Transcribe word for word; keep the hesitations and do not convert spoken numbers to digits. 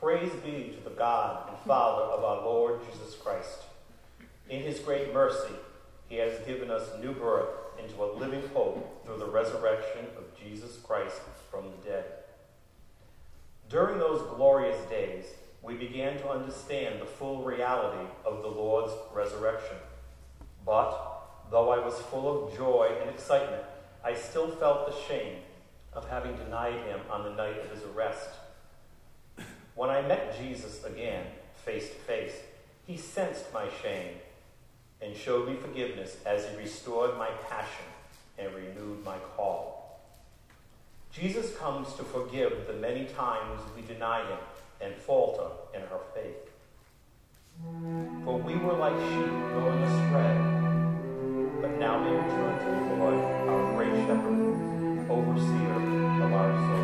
Praise be to the God and Father of our Lord Jesus Christ. In his great mercy, he has given us new birth into a living hope through the resurrection of Jesus Christ from the dead. During those glorious days, we began to understand the full reality of the Lord's resurrection. But, though I was full of joy and excitement, I still felt the shame of having denied him on the night of his arrest. When I met Jesus again, face to face, he sensed my shame and showed me forgiveness as he restored my passion and renewed my call. Jesus comes to forgive the many times we deny him and falter in our faith. For we were like sheep going astray, but now we return to the Lord, our great shepherd, overseer of our souls.